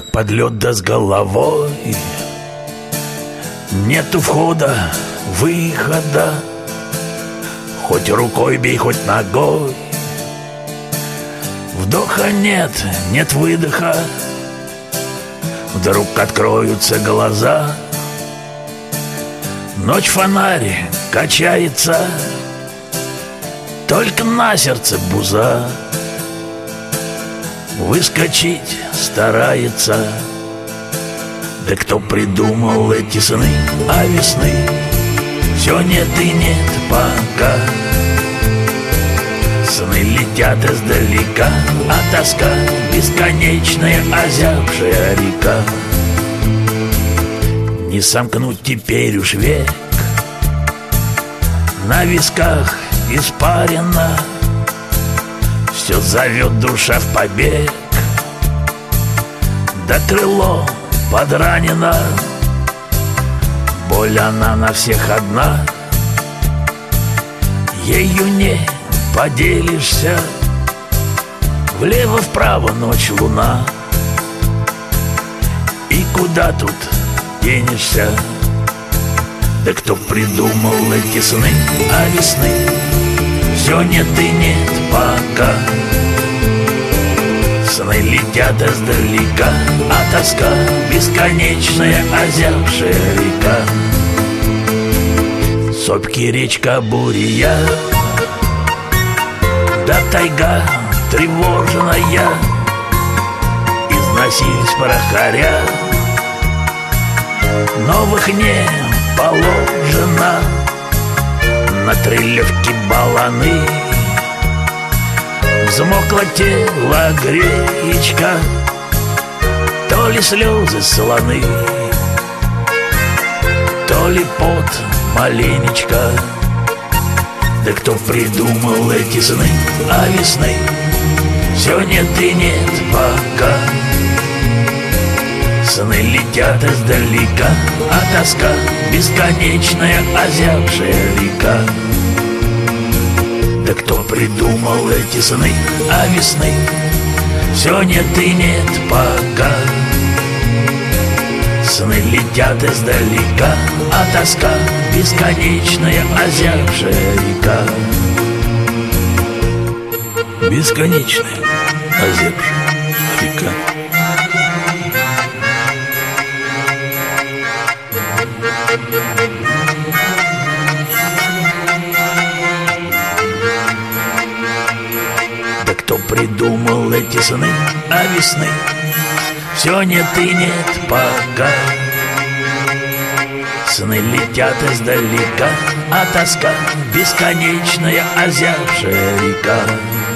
как под лед да с головой. Нету входа, выхода, хоть рукой бей, хоть ногой. Вдоха нет, нет выдоха, вдруг откроются глаза. Ночь фонарь качается, только на сердце буза. Выскочить старается, да кто придумал эти сны, а весны все нет и нет пока. Сны летят издалека, а тоска бесконечная озябшая река. Не сомкнуть теперь уж век, на висках испарина, все зовет душа в побег, да крыло подранено, боль она на всех одна, ею не поделишься, влево-вправо ночь луна, и куда тут денешься? Да кто придумал эти сны, а весны все нет и нет пока. Сны летят издалека, а тоска бесконечная озябшая река. Сопки, речка, буря, да тайга тревожная, износились порохаря. Новых не положено, на трелевке баланы. Взмокло тело гречка, то ли слезы слоны, то ли пот маленечко. Да кто придумал эти сны, а весны все нет и нет пока. Сны летят издалека, а тоска бесконечная озябшая река. Да кто придумал эти сны, а весны все нет и нет пока. Сны летят издалека, а тоска бесконечная озябшая река. Бесконечная озябшая река. Да кто придумал эти сны, а весны все нет и нет пока. Сны летят издалека, а тоска бесконечная озябшая река.